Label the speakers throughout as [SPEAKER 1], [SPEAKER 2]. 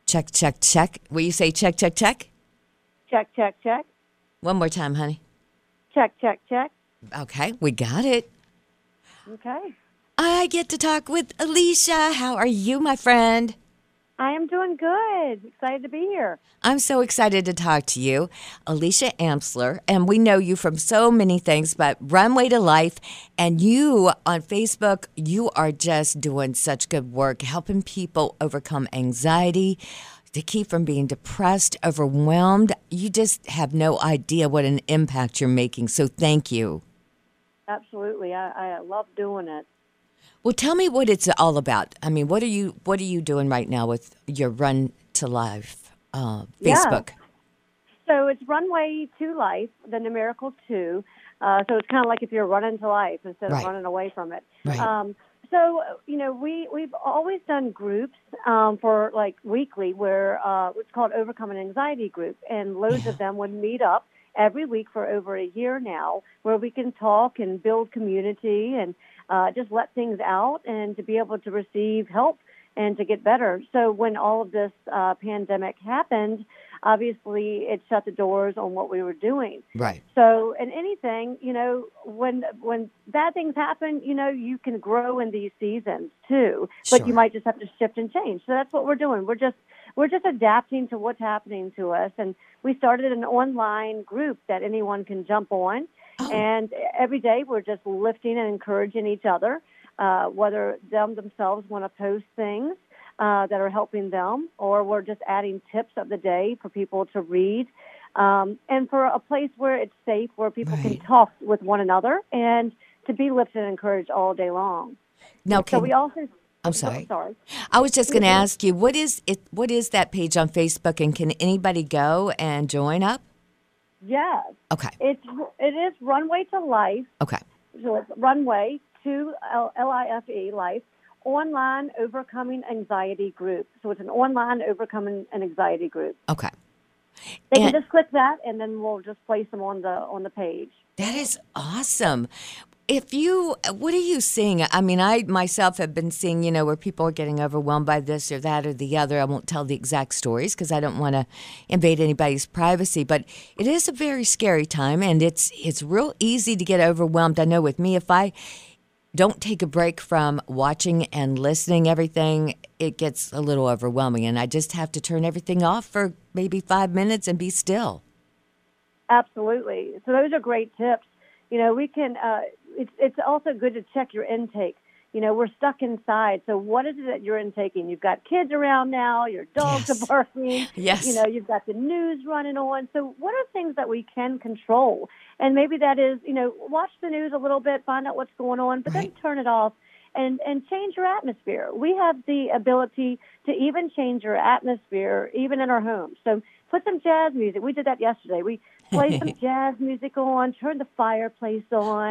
[SPEAKER 1] Check, check, check. Will you say check, check, check?
[SPEAKER 2] Check, check, check.
[SPEAKER 1] One more time, honey.
[SPEAKER 2] Check, check, check.
[SPEAKER 1] Okay, we got it.
[SPEAKER 2] Okay.
[SPEAKER 1] I get to talk with Alicia. How are you, my friend?
[SPEAKER 2] I am doing good. Excited to be here.
[SPEAKER 1] I'm so excited to talk to you, Alicia Amsler, and we know you from so many things, but Runway to Life, and you on Facebook, you are just doing such good work helping people overcome anxiety, to keep from being depressed, overwhelmed. You just have no idea what an impact you're making, so thank you.
[SPEAKER 2] Absolutely. I love doing it.
[SPEAKER 1] Well, tell me what it's all about. I mean, what are you doing right now with your Run to Life Facebook?
[SPEAKER 2] So it's Runway to Life, the numerical 2. So it's kind of like if you're running to life instead of running away from it.
[SPEAKER 1] Right.
[SPEAKER 2] So, we've always done groups for like weekly where it's called Overcoming Anxiety Group, and loads of them would meet up every week for over a year now, where we can talk and build community and just let things out and to be able to receive help and to get better. So when all of this pandemic happened, obviously it shut the doors on what we were doing.
[SPEAKER 1] Right.
[SPEAKER 2] So in anything, when bad things happen, you can grow in these seasons too, but you might just have to shift and change. So that's what we're doing. We're just adapting to what's happening to us. And we started an online group that anyone can jump on. Oh. And every day we're just lifting and encouraging each other, whether themselves want to post things that are helping them, or we're just adding tips of the day for people to read, and for a place where it's safe, where people can talk with one another and to be lifted and encouraged all day long.
[SPEAKER 1] Now,
[SPEAKER 2] so we also...
[SPEAKER 1] I'm sorry.
[SPEAKER 2] Sorry.
[SPEAKER 1] I was just going to ask you, what is it? What is that page on Facebook, and can anybody go and join up?
[SPEAKER 2] Yes.
[SPEAKER 1] Okay.
[SPEAKER 2] It is Runway to Life.
[SPEAKER 1] Okay.
[SPEAKER 2] So it's Runway to LIFE, Life, Online Overcoming Anxiety Group. So it's an online overcoming an anxiety group.
[SPEAKER 1] Okay.
[SPEAKER 2] They can just click that, and then we'll just place them on the page.
[SPEAKER 1] That is awesome. What are you seeing? I mean, I myself have been seeing, where people are getting overwhelmed by this or that or the other. I won't tell the exact stories because I don't want to invade anybody's privacy, but it is a very scary time, and it's real easy to get overwhelmed. I know with me, if I don't take a break from watching and listening everything, it gets a little overwhelming, and I just have to turn everything off for maybe 5 minutes and be still.
[SPEAKER 2] Absolutely. So those are great tips. We can. It's also good to check your intake. We're stuck inside. So what is it that you're intaking? You've got kids around now. Your dogs are barking.
[SPEAKER 1] Yes.
[SPEAKER 2] You've got the news running on. So what are things that we can control? And maybe that is, watch the news a little bit, find out what's going on, but then turn it off and change your atmosphere. We have the ability to even change your atmosphere, even in our homes. So put some jazz music. We did that yesterday. We played some jazz music on, turned the fireplace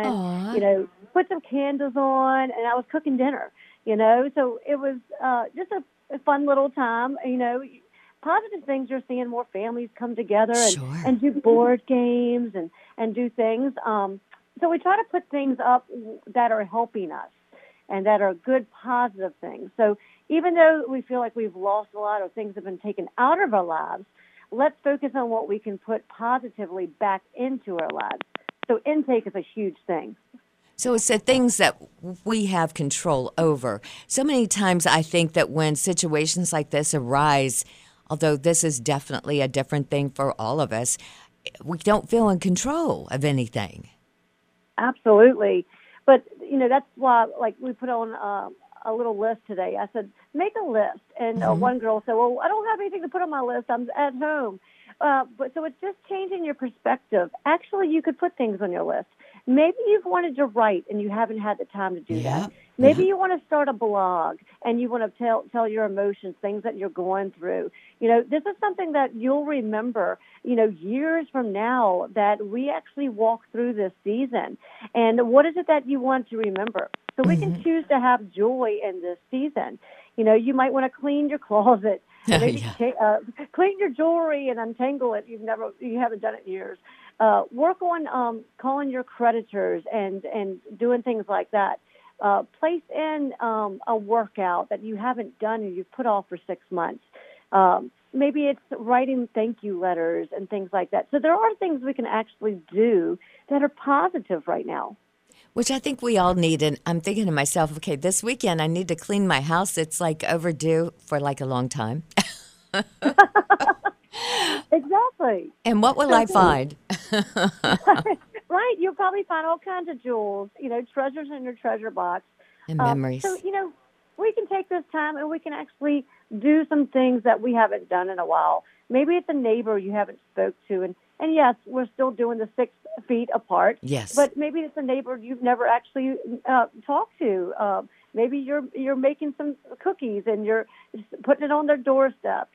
[SPEAKER 2] on, put some candles on, and I was cooking dinner, So it was just a fun little time, Positive things, you're seeing more families come together and do board games and do things. So we try to put things up that are helping us and that are good, positive things. So even though we feel like we've lost a lot or things have been taken out of our lives, let's focus on what we can put positively back into our lives. So intake is a huge thing.
[SPEAKER 1] So it's the things that we have control over. So many times I think that when situations like this arise, although this is definitely a different thing for all of us, we don't feel in control of anything.
[SPEAKER 2] Absolutely. But, that's why, we put on a little list today. I said, make a list. And one girl said, well, I don't have anything to put on my list. I'm at home. But so it's just changing your perspective. Actually, you could put things on your list. Maybe you've wanted to write and you haven't had the time to do that. Maybe you want to start a blog and you want to tell your emotions, things that you're going through. This is something that you'll remember, years from now, that we actually walked through this season. And what is it that you want to remember? So we can choose to have joy in this season. You might want to clean your closet, maybe clean your jewelry and untangle it. You haven't done it in years. Work on calling your creditors and doing things like that. Place in a workout that you haven't done and you've put off for 6 months. Maybe it's writing thank you letters and things like that. So there are things we can actually do that are positive right now.
[SPEAKER 1] Which I think we all need. And I'm thinking to myself, okay, this weekend I need to clean my house. It's like overdue for like a long time.
[SPEAKER 2] Exactly.
[SPEAKER 1] And what will I find?
[SPEAKER 2] Right. You'll probably find all kinds of jewels, treasures in your treasure box.
[SPEAKER 1] And
[SPEAKER 2] So,
[SPEAKER 1] memories.
[SPEAKER 2] we can take this time and we can actually do some things that we haven't done in a while. Maybe it's a neighbor you haven't spoke to. And yes, we're still doing the 6 feet apart.
[SPEAKER 1] Yes.
[SPEAKER 2] But maybe it's a neighbor you've never actually talked to. Maybe you're making some cookies and you're putting it on their doorstep,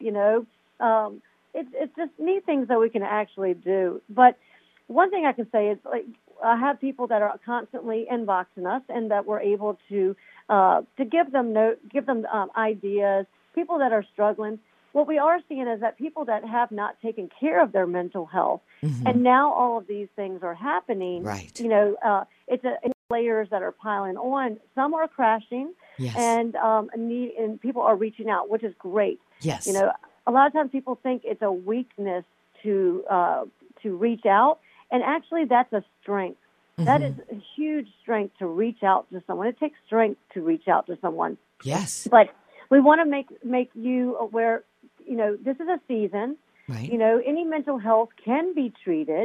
[SPEAKER 2] It's just neat things that we can actually do. But one thing I can say is, like, I have people that are constantly inboxing us, and that we're able to give them ideas. People that are struggling. What we are seeing is that people that have not taken care of their mental health, and now all of these things are happening.
[SPEAKER 1] Right.
[SPEAKER 2] It's layers that are piling on. Some are crashing,
[SPEAKER 1] Yes.
[SPEAKER 2] and people are reaching out, which is great.
[SPEAKER 1] Yes.
[SPEAKER 2] A lot of times people think it's a weakness to reach out, and actually that's a strength. That is a huge strength to reach out to someone. It takes strength to reach out to someone.
[SPEAKER 1] Yes.
[SPEAKER 2] But we want to make you aware, this is a season.
[SPEAKER 1] Right.
[SPEAKER 2] Any mental health can be treated.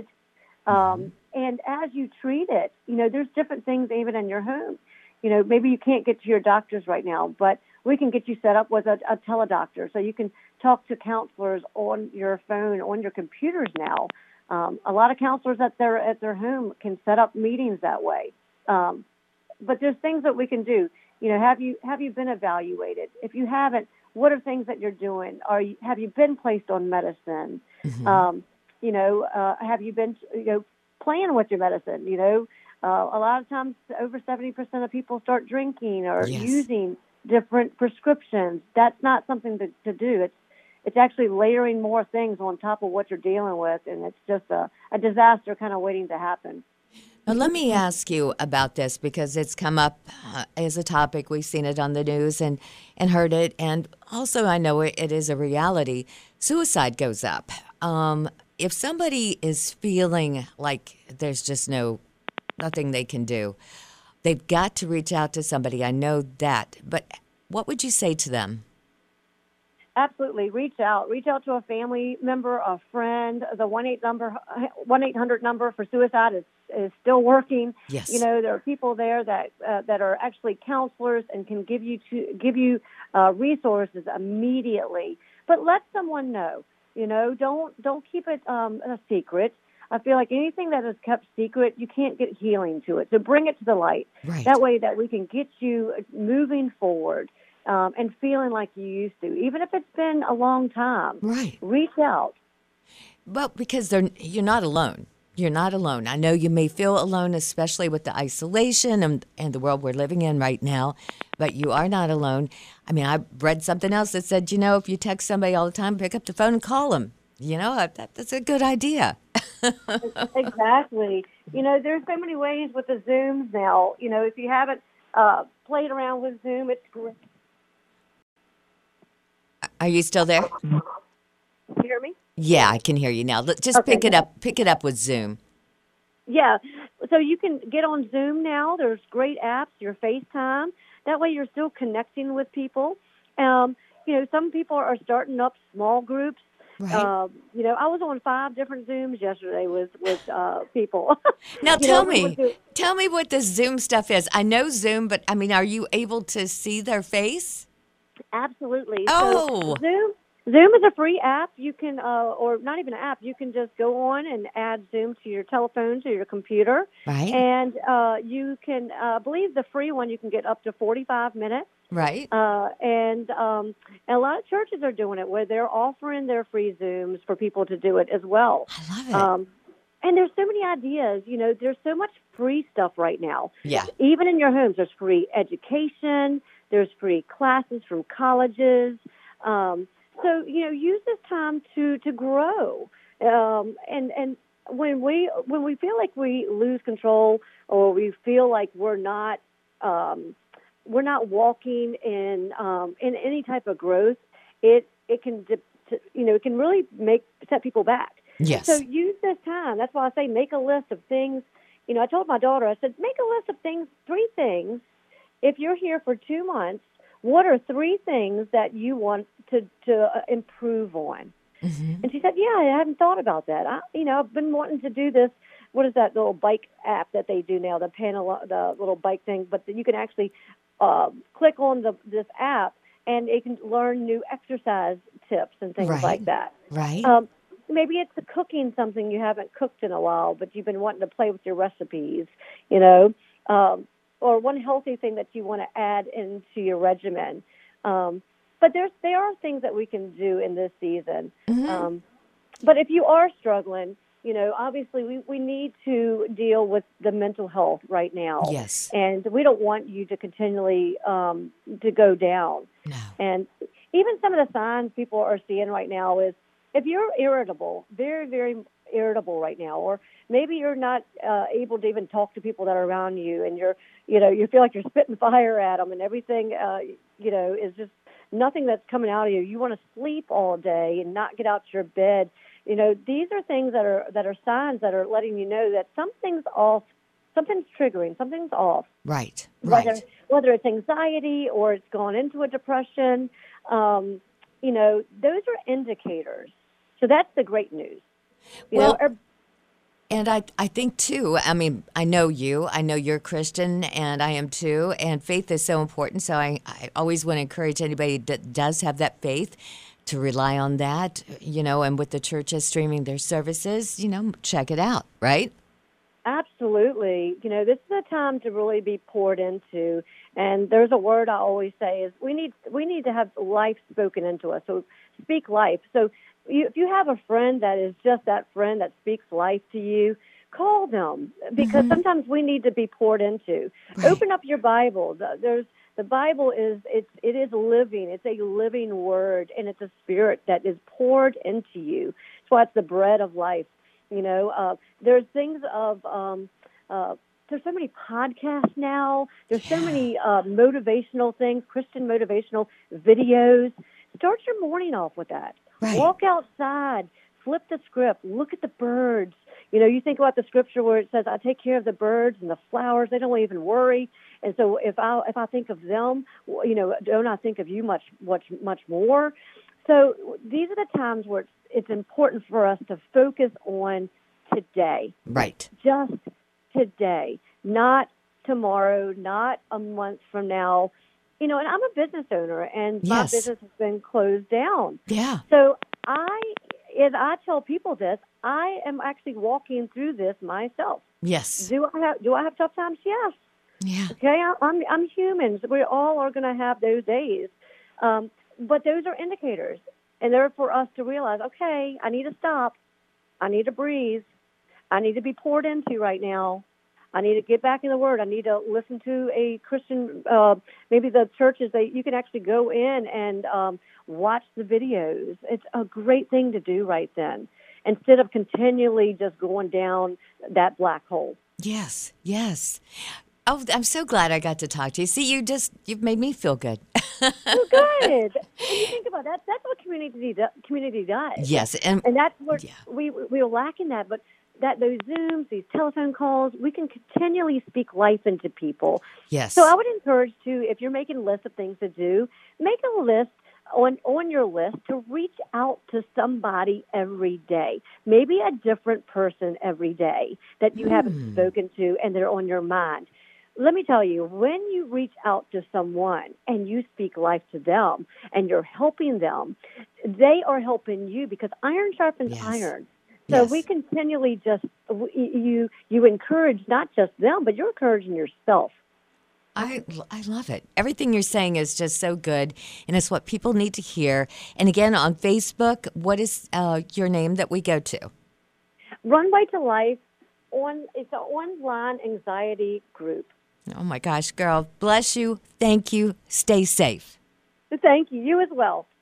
[SPEAKER 2] And as you treat it, there's different things even in your home. Maybe you can't get to your doctors right now, but we can get you set up with a teledoctor, so you can talk to counselors on your phone, on your computers now. A lot of counselors at their home can set up meetings that way. But there's things that we can do. Have you been evaluated? If you haven't, what are things that you're doing? Have you been placed on medicine? Have you been playing with your medicine? A lot of times over 70% of people start drinking or using different prescriptions. That's not something to do. It's actually layering more things on top of what you're dealing with, and it's just a disaster kind of waiting to happen.
[SPEAKER 1] Now, let me ask you about this, because it's come up as a topic. We've seen it on the news and heard it. And also, I know it is a reality. Suicide goes up. If somebody is feeling like there's just nothing they can do, they've got to reach out to somebody. I know that. But what would you say to them?
[SPEAKER 2] Absolutely. Reach out. Reach out to a family member, a friend. The 1-800 number for suicide is still working.
[SPEAKER 1] Yes.
[SPEAKER 2] There are people there that are actually counselors and can give you resources immediately. But let someone know. Don't keep it a secret. I feel like anything that is kept secret, you can't get healing to it. So bring it to the light.
[SPEAKER 1] Right.
[SPEAKER 2] That way that we can get you moving forward. And feeling like you used to, even if it's been a long time.
[SPEAKER 1] Right.
[SPEAKER 2] Reach out.
[SPEAKER 1] Well, because you're not alone. You're not alone. I know you may feel alone, especially with the isolation and the world we're living in right now, but you are not alone. I mean, I read something else that said, if you text somebody all the time, pick up the phone and call them. That's a good idea.
[SPEAKER 2] Exactly. There's so many ways with the Zooms now. If you haven't played around with Zoom, it's great.
[SPEAKER 1] Are you still there?
[SPEAKER 2] Can you hear me?
[SPEAKER 1] Yeah, I can hear you now. Just
[SPEAKER 2] Okay.
[SPEAKER 1] pick it up with Zoom.
[SPEAKER 2] Yeah. So you can get on Zoom now. There's great apps, your FaceTime. That way you're still connecting with people. Some people are starting up small groups.
[SPEAKER 1] Right.
[SPEAKER 2] I was on 5 different Zooms yesterday with people.
[SPEAKER 1] Now tell me what the Zoom stuff is. I know Zoom, but I mean, are you able to see their face?
[SPEAKER 2] Absolutely.
[SPEAKER 1] Oh.
[SPEAKER 2] So Zoom is a free app. You can, or not even an app, you can just go on and add Zoom to your telephone, to your computer.
[SPEAKER 1] Right.
[SPEAKER 2] And you can, I believe the free one, you can get up to 45 minutes.
[SPEAKER 1] Right.
[SPEAKER 2] And a lot of churches are doing it where they're offering their free Zooms for people to do it as well.
[SPEAKER 1] I love it.
[SPEAKER 2] And there's so many ideas. There's so much free stuff right now.
[SPEAKER 1] Yeah.
[SPEAKER 2] Even in your homes, there's free education. There's free classes from colleges. So, use this time to grow. And when we feel like we lose control, or we feel like we're not walking in any type of growth, it can it can really set people back.
[SPEAKER 1] Yes.
[SPEAKER 2] So use this time. That's why I say make a list of things. I told my daughter, I said, make a list of things, 3 things. If you're here for 2 months, what are 3 things that you want to improve on?
[SPEAKER 1] Mm-hmm.
[SPEAKER 2] And she said, yeah, I hadn't thought about that. I've been wanting to do this. What is that little bike app that they do now, the little bike thing? But you can actually click on this app, and it can learn new exercise tips and things like that.
[SPEAKER 1] Right.
[SPEAKER 2] Maybe it's cooking something you haven't cooked in a while, but you've been wanting to play with your recipes, or one healthy thing that you want to add into your regimen. But there are things that we can do in this season.
[SPEAKER 1] Mm-hmm.
[SPEAKER 2] But if you are struggling, obviously we need to deal with the mental health right now.
[SPEAKER 1] Yes. And
[SPEAKER 2] we don't want you to continually to go down.
[SPEAKER 1] No.
[SPEAKER 2] And even some of the signs people are seeing right now is if you're irritable, very, very irritable right now, or maybe you're not able to even talk to people that are around you, and you feel like you're spitting fire at them, and everything, is just nothing that's coming out of you. You want to sleep all day and not get out your bed. These are things that are signs that are letting you know that something's off, something's triggering, something's off.
[SPEAKER 1] Right.
[SPEAKER 2] Whether it's anxiety or it's gone into a depression, those are indicators. So that's the great news.
[SPEAKER 1] And I think, too, I mean, I know you're Christian, and I am, too, and faith is so important. So I always want to encourage anybody that does have that faith to rely on that, and with the churches streaming their services, check it out, right?
[SPEAKER 2] Absolutely. This is a time to really be poured into. And there's a word I always say is we need to have life spoken into us. So speak life. So if you have a friend that is just that friend that speaks life to you, call them, because sometimes we need to be poured into. Right. Open up your Bible. The Bible is living. It's a living word, and it's a spirit that is poured into you. That's why it's the bread of life. There's things of there's so many podcasts now. There's so many motivational things, Christian motivational videos. Start your morning off with that. Right. Walk outside, flip the script, look at the birds. You think about the scripture where it says, I take care of the birds and the flowers. They don't even worry. And so if I think of them, don't I think of you much more? So these are the times where it's important for us to focus on today.
[SPEAKER 1] Right.
[SPEAKER 2] Just today, not tomorrow, not a month from now. And I'm a business owner, and my business has been closed down.
[SPEAKER 1] Yeah.
[SPEAKER 2] So as I tell people this, I am actually walking through this myself.
[SPEAKER 1] Yes.
[SPEAKER 2] Do I have tough times? Yes.
[SPEAKER 1] Yeah.
[SPEAKER 2] Okay. I'm human. We all are going to have those days, but those are indicators, and they're for us to realize. Okay, I need to stop. I need to breathe. I need to be poured into right now. I need to get back in the Word. I need to listen to a Christian, maybe the churches, you can actually go in and watch the videos. It's a great thing to do right then, instead of continually just going down that black hole.
[SPEAKER 1] Yes, yes. Oh, I'm so glad I got to talk to you. See, you've made me feel good.
[SPEAKER 2] Well, good. And you think about that. That's what community does.
[SPEAKER 1] Yes.
[SPEAKER 2] And that's what we're lacking that. But those Zooms, these telephone calls, we can continually speak life into people.
[SPEAKER 1] Yes.
[SPEAKER 2] So I would encourage, too, if you're making lists of things to do, make a list on your list to reach out to somebody every day, maybe a different person every day that you haven't spoken to and they're on your mind. Let me tell you, when you reach out to someone and you speak life to them and you're helping them, they are helping you, because iron sharpens iron. So we continually you encourage not just them, but you're encouraging yourself.
[SPEAKER 1] I love it. Everything you're saying is just so good, and it's what people need to hear. And again, on Facebook, what is your name that we go to?
[SPEAKER 2] Runway to Life. It's an online anxiety group.
[SPEAKER 1] Oh, my gosh, girl. Bless you. Thank you. Stay safe.
[SPEAKER 2] Thank you. You as well.